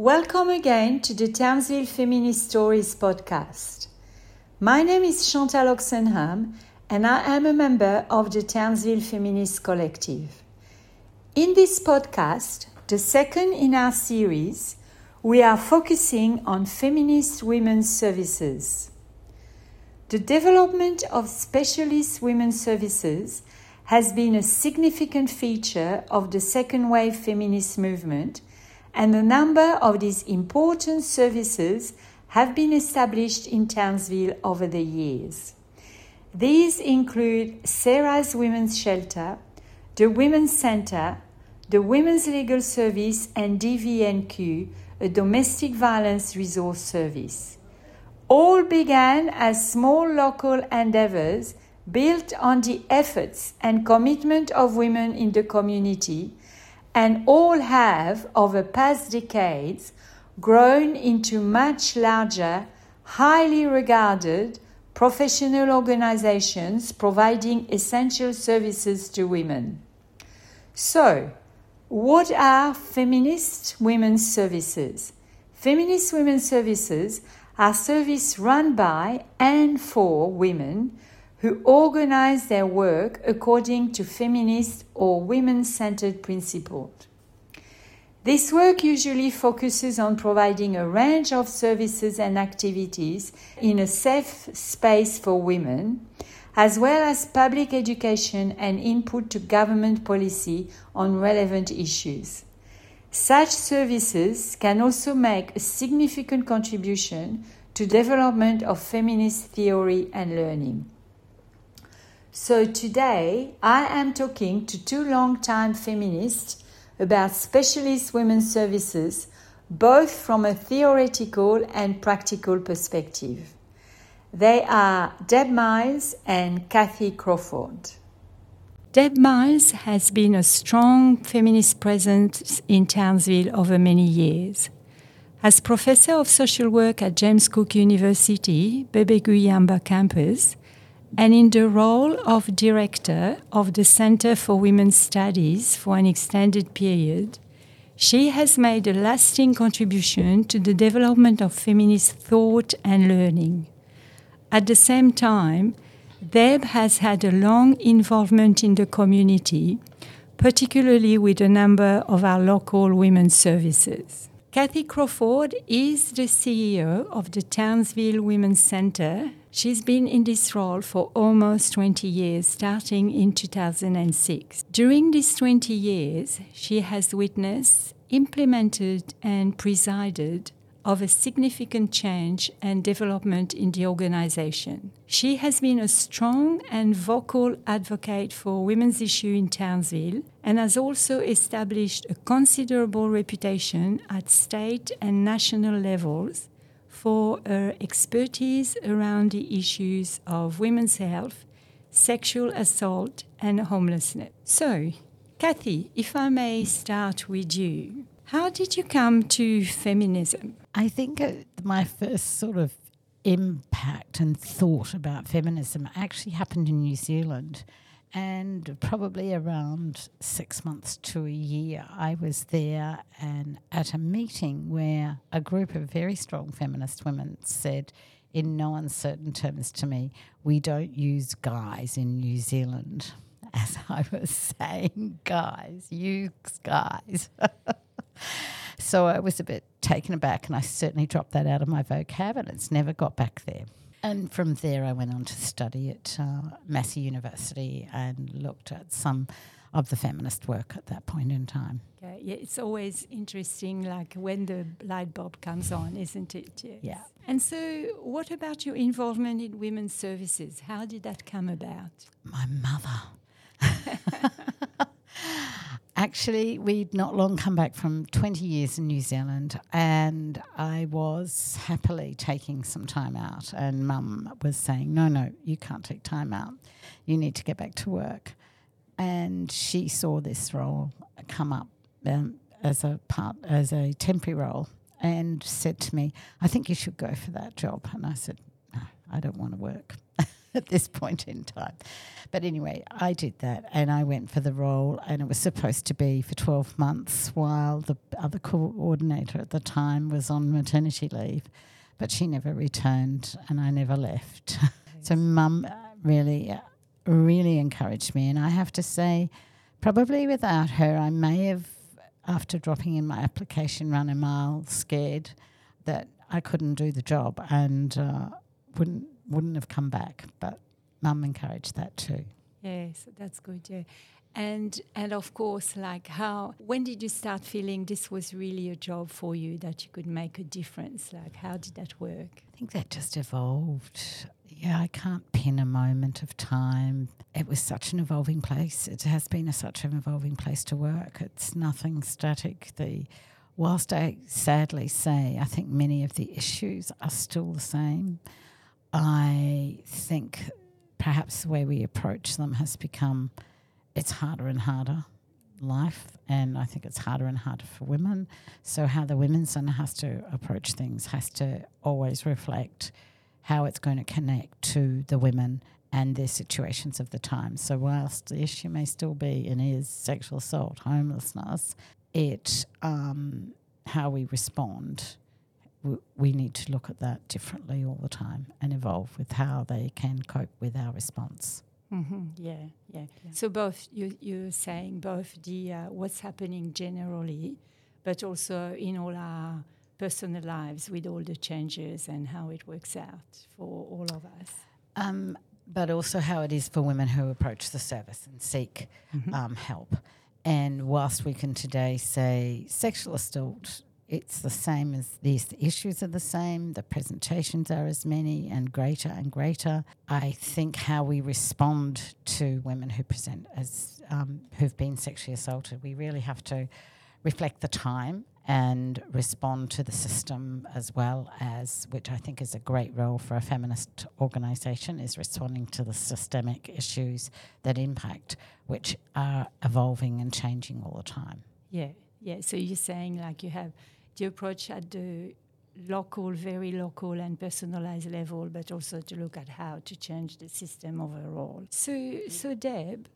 Welcome again to the Townsville Feminist Stories podcast. My name is Chantal Oxenham and I am a member of the Townsville Feminist Collective. In this podcast, the second in our series, we are focusing on feminist women's services. The development of specialist women's services has been a significant feature of the second wave feminist movement, and a number of these important services have been established in Townsville over the years. These include Sarah's Women's Shelter, the Women's Center, the Women's Legal Service, and DVNQ, a domestic violence resource service. All began as small local endeavors built on the efforts and commitment of women in the community, and all have, over past decades, grown into much larger, highly regarded professional organizations providing essential services to women. So, what are feminist women's services? Feminist women's services are services run by and for women who organize their work according to feminist or women-centered principles. This work usually focuses on providing a range of services and activities in a safe space for women, as well as public education and input to government policy on relevant issues. Such services can also make a significant contribution to development of feminist theory and learning. So today, I am talking to two long-time feminists about specialist women's services, both from a theoretical and practical perspective. They are Deb Miles and Kathy Crawford. Deb Miles has been a strong feminist presence in Townsville over many years. As professor of social work at James Cook University, Bebe-Guyamba campus, and in the role of director of the Center for Women's Studies for an extended period, she has made a lasting contribution to the development of feminist thought and learning. At the same time, Deb has had a long involvement in the community, particularly with a number of our local women's services. Kathy Crawford is the CEO of the Townsville Women's Center. She's been in this role for almost 20 years, starting in 2006. During these 20 years, she has witnessed, implemented, and presided over significant change and development in the organization. She has been a strong and vocal advocate for women's issues in Townsville and has also established a considerable reputation at state and national levels for her expertise around the issues of women's health, sexual assault, and homelessness. So, Kathy, if I may start with you, how did you come to feminism? I think my first sort of impact and thought about feminism actually happened in New Zealand. And probably around 6 months to a year, I was there and at a meeting where a group of very strong feminist women said, in no uncertain terms to me, we don't use guys in New Zealand. As I was saying, guys, use guys. So I was a bit taken aback, and I certainly dropped that out of my vocab, and it's never got back there. And from there I went on to study at Massey University and looked at some of the feminist work at that point in time. Okay. Yeah, it's always interesting, like when the light bulb comes on, isn't it? Yes. Yeah. And so what about your involvement in women's services? How did that come about? My mother. Actually, we'd not long come back from 20 years in New Zealand, and I was happily taking some time out, and Mum was saying, no, you can't take time out. You need to get back to work. And she saw this role come up as a temporary role and said to me, I think you should go for that job. And I said, no, I don't want to work. at this point in time. But anyway, I did that and I went for the role, and it was supposed to be for 12 months while the other coordinator at the time was on maternity leave. But she never returned and I never left. So Mum really encouraged me. And I have to say, probably without her, I may have, after dropping in my application, run a mile scared that I couldn't do the job and wouldn't have come back. But Mum encouraged that too. Yes, that's good, yeah. And of course, like when did you start feeling this was really a job for you, that you could make a difference? Like, how did that work? I think that just evolved. Yeah, I can't pin a moment of time. It was such an evolving place. It has been such an evolving place to work. It's nothing static. Whilst I sadly say I think many of the issues are still the same, I think perhaps the way we approach them has become, it's harder and harder life, and I think it's harder and harder for women. So how the women's centre has to approach things has to always reflect how it's going to connect to the women and their situations of the time. So whilst the issue may still be and is sexual assault, homelessness, how we respond, we need to look at that differently all the time and evolve with how they can cope with our response. Mm-hmm. Yeah. So both, you're saying both the what's happening generally, but also in all our personal lives with all the changes and how it works out for all of us. But also how it is for women who approach the service and seek help. And whilst we can today say sexual assault, it's the same as these issues are the same, the presentations are as many and greater. I think how we respond to women who present as who've been sexually assaulted, we really have to reflect the time and respond to the system as well as, which I think is a great role for a feminist organisation, is responding to the systemic issues that impact, which are evolving and changing all the time. Yeah. So you're saying like you have the approach at the local, very local and personalised level, but also to look at how to change the system overall. So Deb,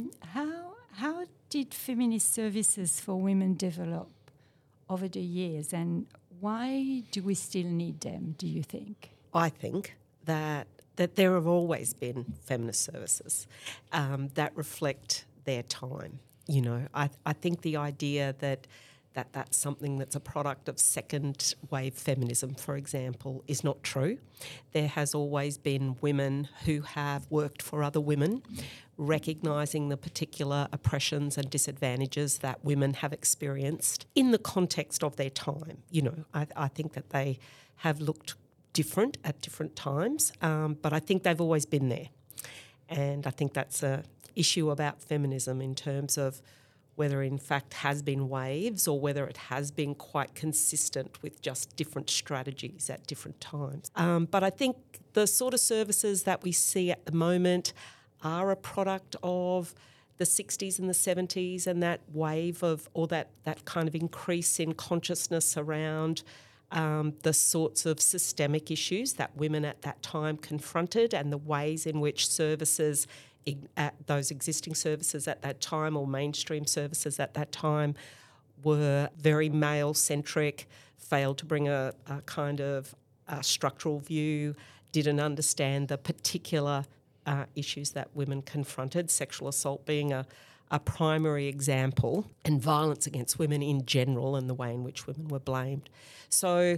how did feminist services for women develop over the years, and why do we still need them, do you think? I think that there have always been feminist services that reflect their time. You know, I think the idea that that's something that's a product of second wave feminism, for example, is not true. There has always been women who have worked for other women, recognising the particular oppressions and disadvantages that women have experienced in the context of their time. You know, I think that they have looked different at different times, but I think they've always been there. And I think that's an issue about feminism in terms of whether in fact has been waves or whether it has been quite consistent with just different strategies at different times. But I think the sort of services that we see at the moment are a product of the 60s and the 70s and that wave of, or that kind of increase in consciousness around the sorts of systemic issues that women at that time confronted and the ways in which services, those existing services at that time or mainstream services at that time, were very male-centric, failed to bring a kind of structural view, didn't understand the particular issues that women confronted, sexual assault being a primary example, and violence against women in general and the way in which women were blamed. So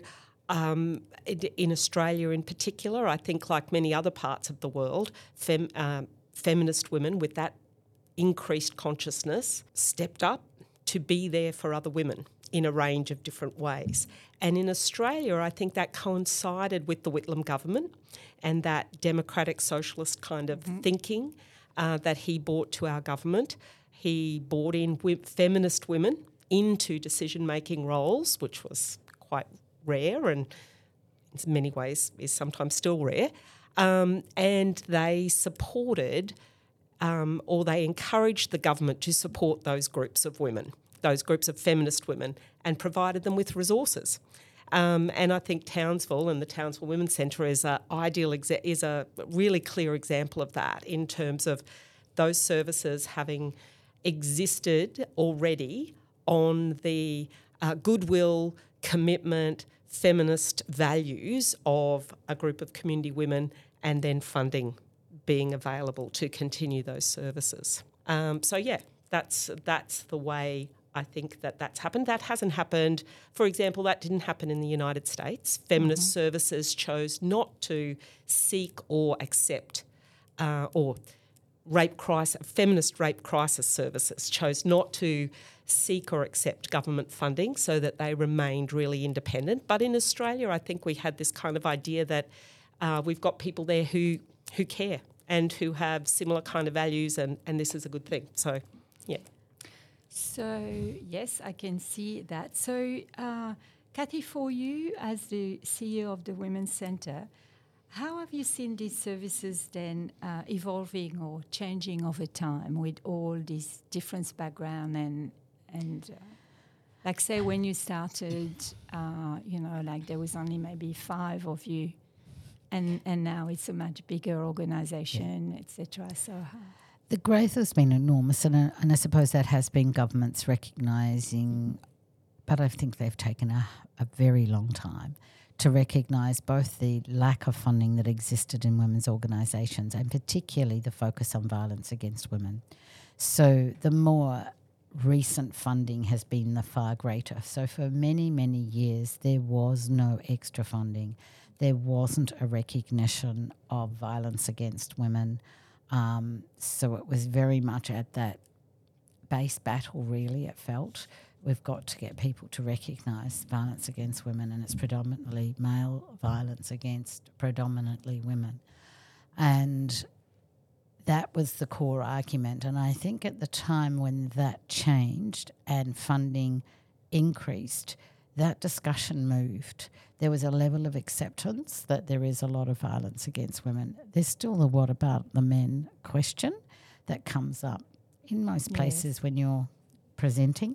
in Australia in particular, I think like many other parts of the world, feminist women with that increased consciousness stepped up to be there for other women in a range of different ways. And in Australia, I think that coincided with the Whitlam government and that democratic socialist kind of thinking that he brought to our government. He brought in feminist women into decision-making roles, which was quite rare and in many ways is sometimes still rare. And they supported or they encouraged the government to support those groups of women, those groups of feminist women, and provided them with resources. And I think Townsville and the Townsville Women's Centre is a really clear example of that, in terms of those services having existed already on the goodwill, commitment, feminist values of a group of community women, and then funding being available to continue those services. That's the way I think that's happened. That hasn't happened, for example, that didn't happen in the United States. Feminist services chose not to seek or accept feminist rape crisis services chose not to seek or accept government funding, so that they remained really independent. But in Australia, I think we had this kind of idea that we've got people there who care and who have similar kind of values, and this is a good thing. So, yeah. So, yes, I can see that. So, Kathy, for you as the CEO of the Women's Centre, how have you seen these services then evolving or changing over time with all these different background and like, say, when you started, like there was only maybe 5 of you, and now it's a much bigger organisation, etc. So the growth has been enormous, and I suppose that has been governments recognising, but I think they've taken a very long time to recognise both the lack of funding that existed in women's organisations, and particularly the focus on violence against women. So the more recent funding has been the far greater. So for many, many years, there was no extra funding. There wasn't a recognition of violence against women. So it was very much at that base battle, really, it felt. We've got to get people to recognise violence against women, and it's predominantly male violence against predominantly women. And that was the core argument. And I think at the time when that changed and funding increased, that discussion moved. There was a level of acceptance that there is a lot of violence against women. There's still the what about the men question that comes up in most places when you're presenting.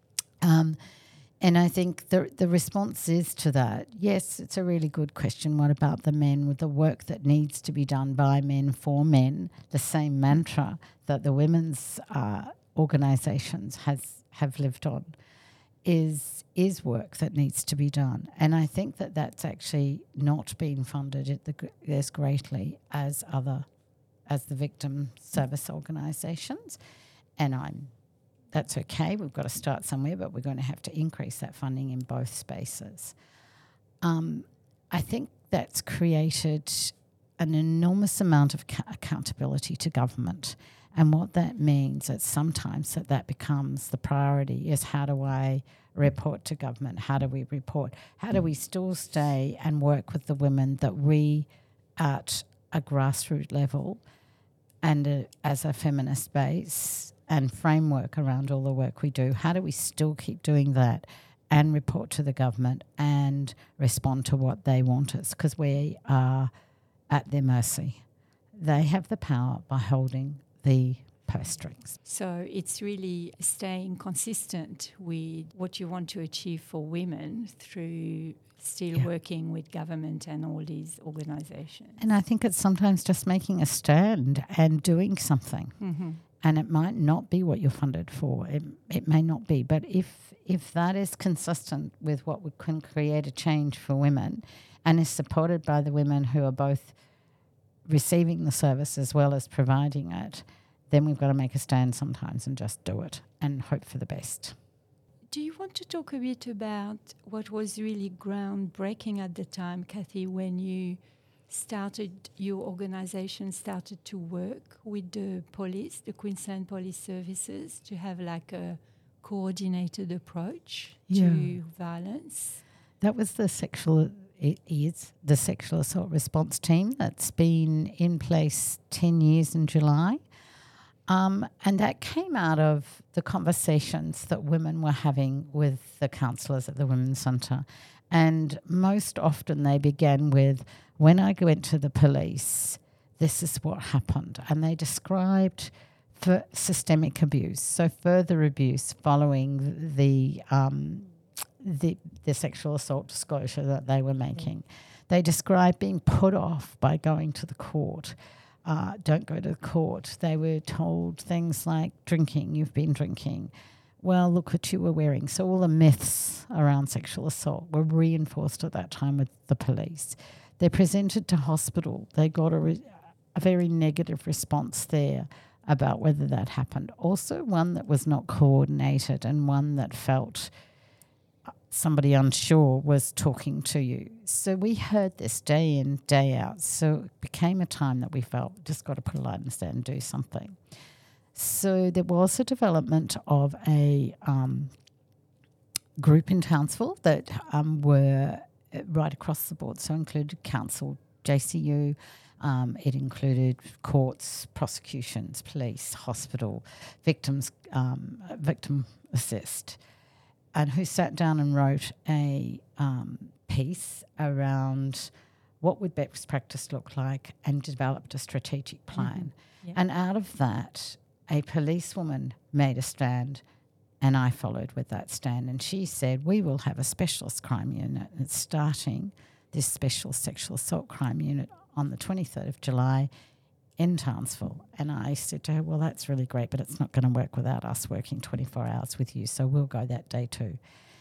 And I think the response is to that, yes, it's a really good question. What about the men, with the work that needs to be done by men for men? The same mantra that the women's organisations have lived on is work that needs to be done. And I think that that's actually not being funded as greatly as the victim service organisations. And that's okay. We've got to start somewhere, but we're going to have to increase that funding in both spaces. I think that's created an enormous amount of accountability to government. And what that means is sometimes that becomes the priority is, how do I report to government? How do we report? How do we still stay and work with the women that we, at a grassroots level and as a feminist base and framework around all the work we do, how do we still keep doing that and report to the government and respond to what they want us? Because we are at their mercy. They have the power by holding the purse strings. So it's really staying consistent with what you want to achieve for women through still working with government and all these organisations. And I think it's sometimes just making a stand and doing something. Mm-hmm. And it might not be what you're funded for. It may not be. But if that is consistent with what can create a change for women and is supported by the women who are both receiving the service as well as providing it, then we've got to make a stand sometimes and just do it and hope for the best. Do you want to talk a bit about what was really groundbreaking at the time, Kathy, when your organisation started to work with the police, the Queensland Police Services, to have like a coordinated approach to violence? That was the sexual assault response team that's been in place 10 years in July. And that came out of the conversations that women were having with the counsellors at the Women's Centre. And most often they began with, when I went to the police, this is what happened. And they described systemic abuse, so further abuse following the sexual assault disclosure that they were making. They described being put off by going to the court. Don't go to the court. They were told things like drinking, you've been drinking. Well, look what you were wearing. So all the myths around sexual assault were reinforced at that time with the police. They're presented to hospital. They got a very negative response there about whether that happened. Also one that was not coordinated and one that felt somebody unsure was talking to you. So we heard this day in, day out. So it became a time that we felt just got to put a light in the sand and do something. So there was a development of a group in Townsville that were right across the board. So included council, JCU, it included courts, prosecutions, police, hospital, victim assist, and who sat down and wrote a piece around what would best practice look like and developed a strategic plan. Mm-hmm. Yeah. And out of that, a policewoman made a stand, and I followed with that stand. And she said, we will have a specialist crime unit. And it's starting this special sexual assault crime unit on the 23rd of July in Townsville. And I said to her, well, that's really great, but it's not going to work without us working 24 hours with you, so we'll go that day too.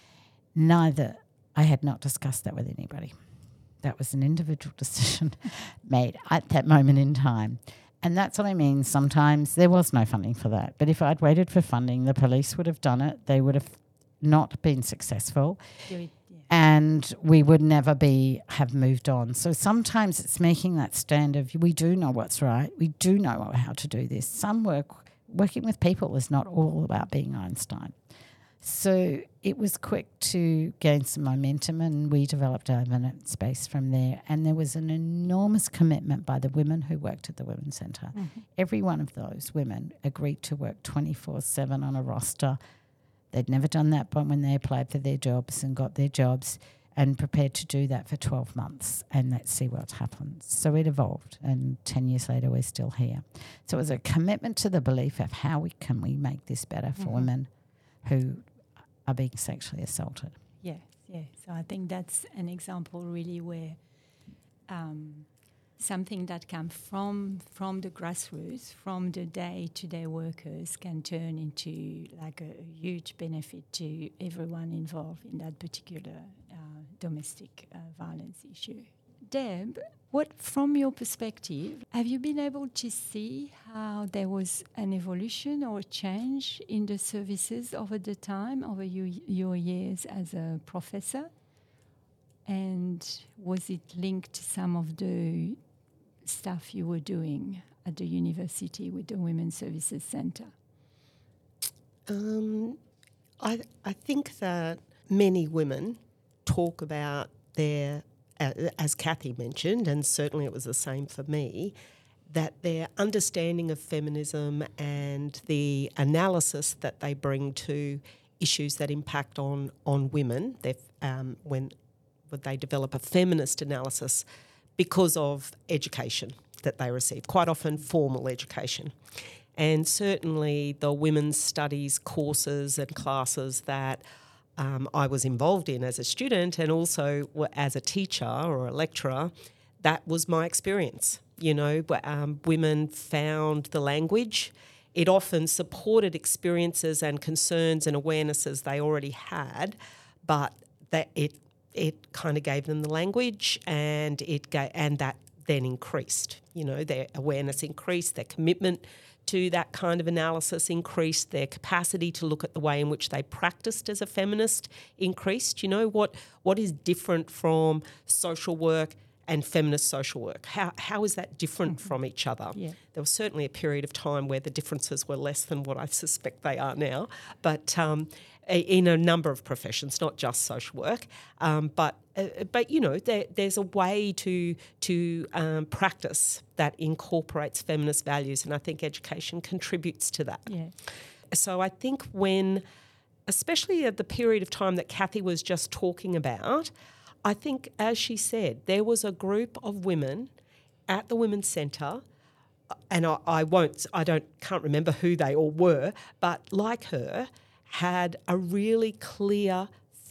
I had not discussed that with anybody. That was an individual decision made at that moment in time. And that's what I mean. Sometimes there was no funding for that. But if I'd waited for funding, the police would have done it. They would have not been successful. And we would never have moved on. So sometimes it's making that stand of we do know what's right. We do know how to do this. Working with people is not all about being Einstein. So it was quick to gain some momentum, and we developed our evidence base from there. And there was an enormous commitment by the women who worked at the Women's Centre. Mm-hmm. Every one of those women agreed to work 24/7 on a roster. They'd never done that when they applied for their jobs and got their jobs, and prepared to do that for 12 months, and let's see what happens. So it evolved, and 10 years later we're still here. So it was a commitment to the belief of how can we make this better for women who are being sexually assaulted. Yes. So I think that's an example really where something that comes from the grassroots, from the day-to-day workers, can turn into like a huge benefit to everyone involved in that particular domestic violence issue. Deb, what, from your perspective, have you been able to see how there was an evolution or a change in the services over the time, over your years as a professor? And was it linked to some of the stuff you were doing at the university with the Women's Services Centre? I think that many women talk about their, as Kathy mentioned, and certainly it was the same for me, that their understanding of feminism and the analysis that they bring to issues that impact on women, when they develop a feminist analysis because of education that they receive, quite often formal education. And certainly the women's studies courses and classes that I was involved in as a student and also as a teacher or a lecturer, that was my experience. You know, women found the language. It often supported experiences and concerns and awarenesses they already had, but that it kind of gave them the language, and that then increased. You know, their awareness increased, their commitment to that kind of analysis increased, their capacity to look at the way in which they practiced as a feminist increased. You know, what is different from social work and feminist social work? How is that different from each other? Yeah. There was certainly a period of time where the differences were less than what I suspect they are now, but in a number of professions, not just social work. But you know, there's a way to practice that incorporates feminist values, and I think education contributes to that. Yeah. So I think when, especially at the period of time that Kathy was just talking about, I think, as she said, there was a group of women at the Women's Centre, and can't remember who they all were, but like her, had a really clear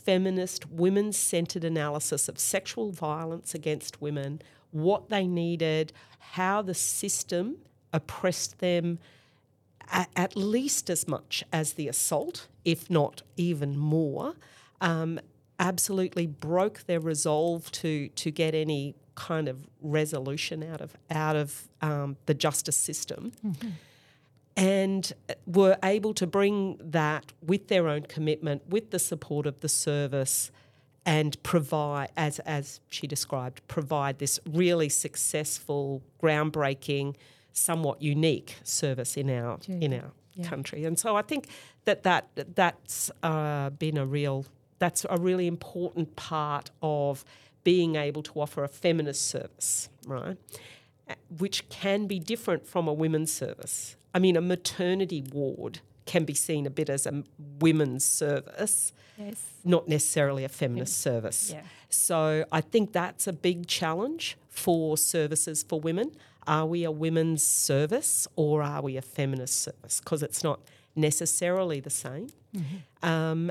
feminist, women-centred analysis of sexual violence against women, what they needed, how the system oppressed them at least as much as the assault, if not even more, absolutely broke their resolve to get any kind of resolution out of the justice system. Mm-hmm. And were able to bring that with their own commitment, with the support of the service, and provide, as she described, provide this really successful, groundbreaking, somewhat unique service in our country. And so I think that's been a really important part of being able to offer a feminist service, right? Which can be different from a women's service. I mean, a maternity ward can be seen a bit as a women's service, yes, not necessarily a feminist service. Yeah. So I think that's a big challenge for services for women. Are we a women's service or are we a feminist service? Because it's not necessarily the same. Mm-hmm.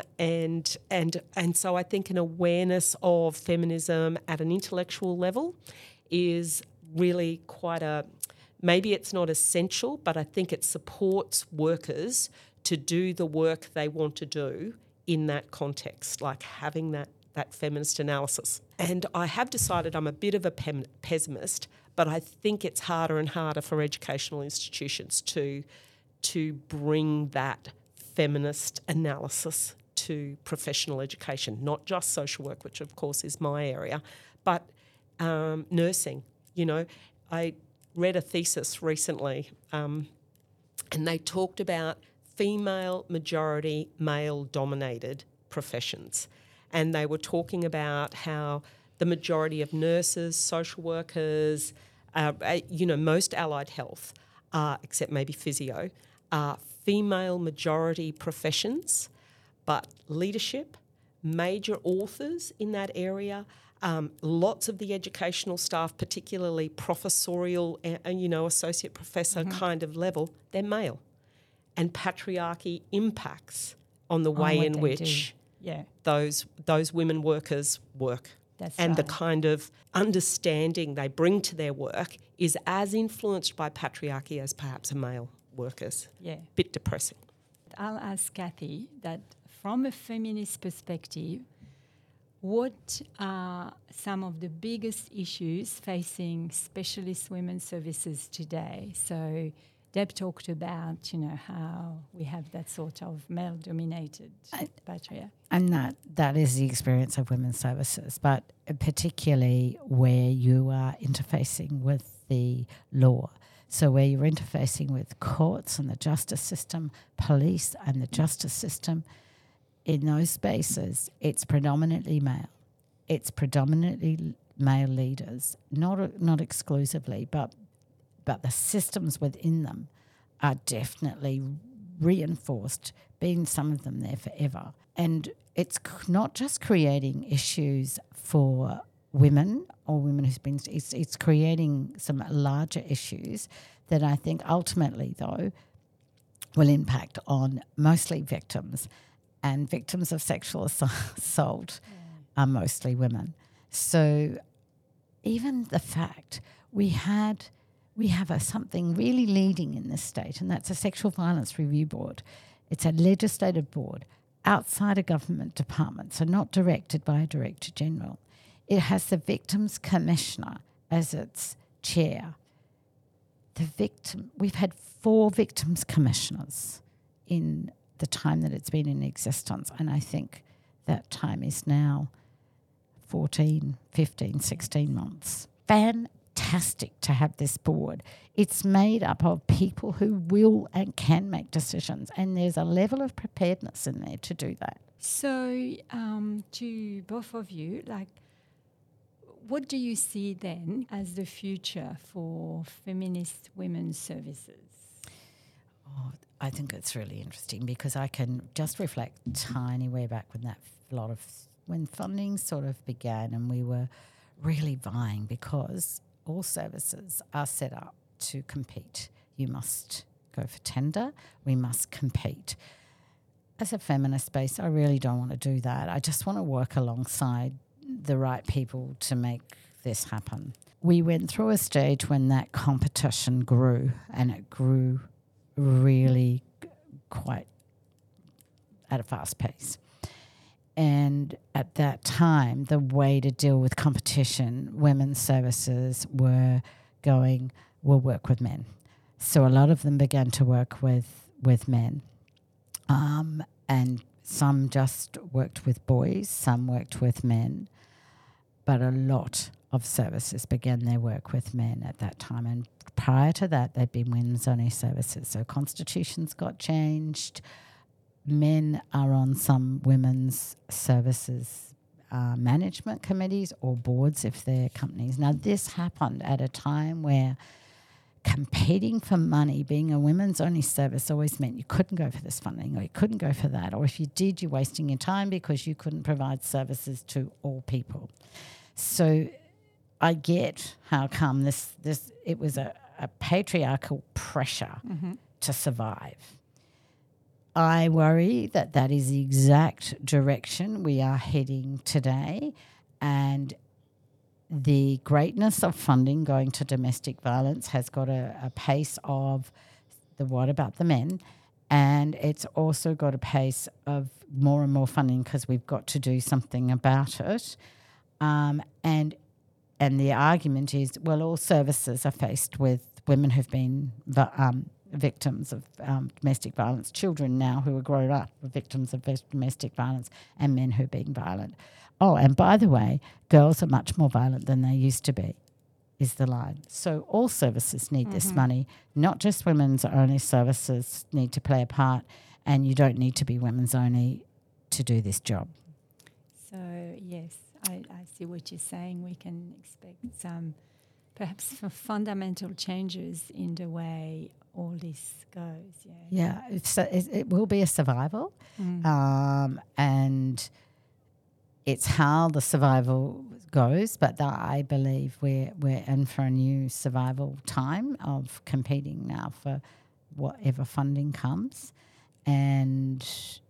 And so I think an awareness of feminism at an intellectual level is really quite maybe it's not essential, but I think it supports workers to do the work they want to do in that context, like having that feminist analysis. And I have decided I'm a bit of a pessimist, but I think it's harder and harder for educational institutions to bring that feminist analysis to professional education, not just social work, which of course is my area, but nursing. You know, I read a thesis recently and they talked about female majority, male-dominated professions. And they were talking about how the majority of nurses, social workers, most allied health, except maybe physio, are female majority professions, but leadership, major authors in that area, lots of the educational staff, particularly professorial, associate professor kind of level, they're male. And patriarchy impacts on the way in which those women workers work. That's and right. The kind of understanding they bring to their work is as influenced by patriarchy as perhaps a male worker's. Yeah. Bit depressing. I'll ask Kathy that from a feminist perspective, what are some of the biggest issues facing specialist women's services today? So Deb talked about, how we have that sort of male-dominated patriarchy. And that is the experience of women's services, but particularly where you are interfacing with the law. So where you're interfacing with courts and the justice system, police and the justice system, in those spaces, it's predominantly male. It's predominantly male leaders, not exclusively, but the systems within them are definitely reinforced, being some of them there forever. And it's not just creating issues for women or women who's been, it's creating some larger issues that I think ultimately, though, will impact on mostly victims, and victims of sexual assault are mostly women. So even the fact we have something really leading in this state, and that's a Sexual Violence Review Board. It's a legislative board outside a government department, so not directed by a Director General. It has the Victims Commissioner as its chair. We've had 4 Victims Commissioners in the time that it's been in existence, and I think that time is now 14, 15, 16 months. Fantastic to have this board. It's made up of people who will and can make decisions, and there's a level of preparedness in there to do that. So to both of you, what do you see then as the future for feminist women's services? Oh, I think it's really interesting because I can just reflect tiny way back when funding sort of began, and we were really vying because all services are set up to compete. You must go for tender. We must compete. as a feminist space, I really don't want to do that. I just want to work alongside the right people to make this happen. We went through a stage when that competition grew, and it grew really quite at a fast pace. And at that time, the way to deal with competition, women's services were going, we'll work with men. So a lot of them began to work with men. And some just worked with boys, some worked with men. But a lot of services began their work with men at that time. And prior to that, they'd been women's-only services. So constitutions got changed. Men are on some women's services management committees or boards if they're companies. Now, this happened at a time where competing for money, being a women's-only service, always meant you couldn't go for this funding or you couldn't go for that. Or if you did, you're wasting your time because you couldn't provide services to all people. So I get how come this it was a patriarchal pressure to survive. I worry that is the exact direction we are heading today, and the greatness of funding going to domestic violence has got a pace of the what about the men, and it's also got a pace of more and more funding because we've got to do something about it. And the argument is, well, all services are faced with women who've been victims of domestic violence, children now who are grown up are victims of domestic violence, and men who are being violent. Oh, and by the way, girls are much more violent than they used to be, is the line. So all services need this money, not just women's only services need to play a part, and you don't need to be women's only to do this job. So, yes, I see what you're saying. We can expect some perhaps fundamental changes in the way all this goes. Yeah, it will be a survival, and it's how the survival goes. But I believe we're in for a new survival time of competing now for whatever funding comes. And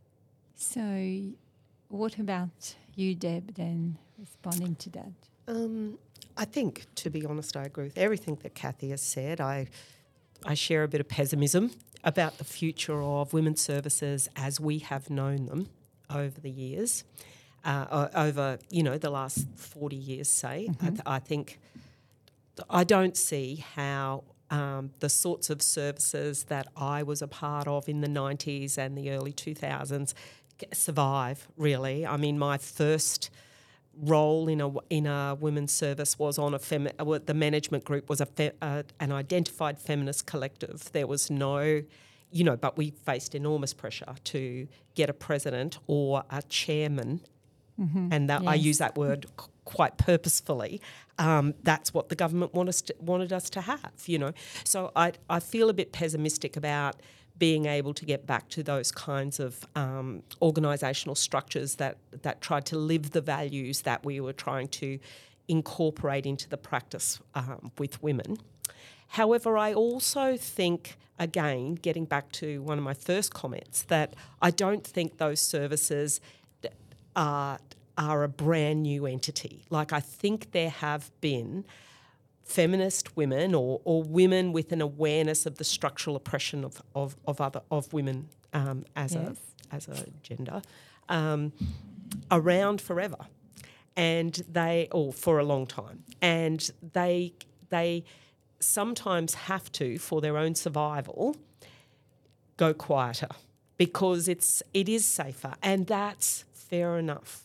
so, what about you, Deb? Then responding to that. I think, to be honest, I agree with everything that Kathy has said. I share a bit of pessimism about the future of women's services as we have known them over the years, over the last 40 years, say. I think I don't see how the sorts of services that I was a part of in the 90s and the early 2000s survive, really. I mean, my first role in a women's service was on the management group was an identified feminist collective. There was no, but we faced enormous pressure to get a president or a chairman, and that, yes. I use that word quite purposefully. That's what the government wanted us to have, So I feel a bit pessimistic about being able to get back to those kinds of organisational structures that tried to live the values that we were trying to incorporate into the practice with women. However, I also think, again, getting back to one of my first comments, that I don't think those services are a brand new entity. Like, I think there have been feminist women or women with an awareness of the structural oppression of women as a gender around forever, and for a long time, and they sometimes have to, for their own survival, go quieter because it is safer, and that's fair enough.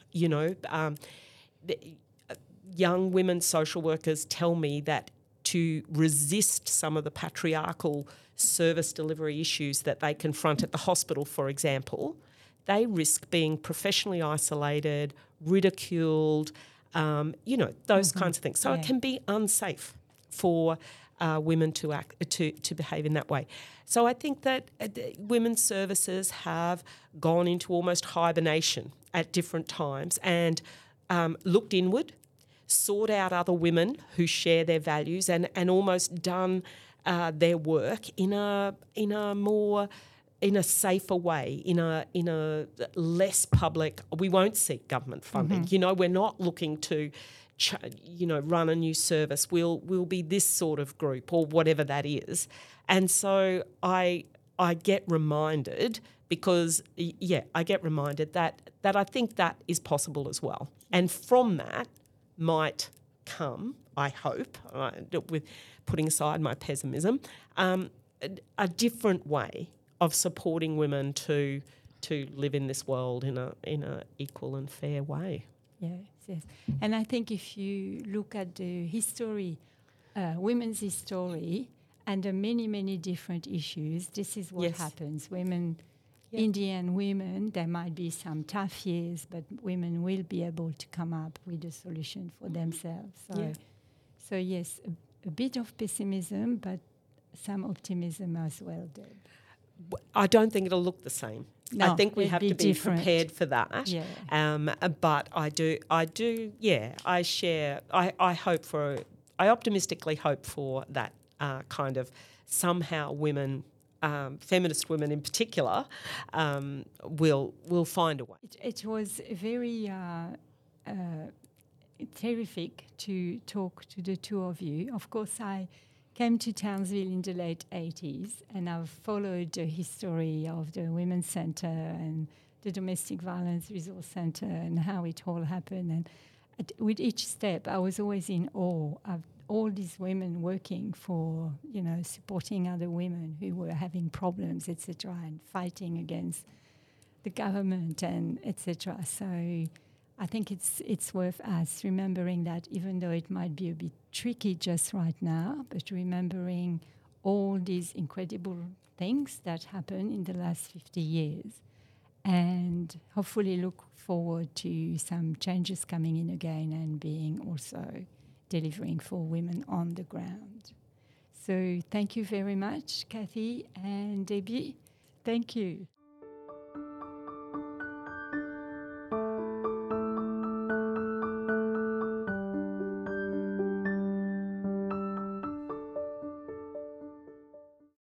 Young women social workers tell me that to resist some of the patriarchal service delivery issues that they confront at the hospital, for example, they risk being professionally isolated, ridiculed, those kinds of things. So it can be unsafe for women to behave in that way. So I think that women's services have gone into almost hibernation at different times and looked inward, sought out other women who share their values and almost done their work in a more in a safer way, in a less public. We won't seek government funding. You know, we're not looking to, run a new service. We'll be this sort of group or whatever that is. And so I get reminded because I get reminded that I think that is possible as well. And from that might come, I hope, with putting aside my pessimism, a different way of supporting women to live in this world in a equal and fair way. Yes. And I think if you look at the history, women's history, and the many, many different issues, this is what happens. Women, Indian women, there might be some tough years, but women will be able to come up with a solution for themselves. So yes, a bit of pessimism, but some optimism as well, Deb. I don't think it'll look the same. No, I think we have to be different. prepared for that. But I optimistically hope for that kind of somehow women, feminist women in particular, will find a way. It was very terrific to talk to the two of you. Of course, I came to Townsville in the late 80s, and I've followed the history of the Women's Centre and the Domestic Violence Resource Centre and how it all happened. And with each step, I was always in awe of all these women working for, supporting other women who were having problems, etc., and fighting against the government and etc. So I think it's worth us remembering that, even though it might be a bit tricky just right now, but remembering all these incredible things that happened in the last 50 years, and hopefully look forward to some changes coming in again and being also delivering for women on the ground. So thank you very much, Kathy and Debbie. Thank you.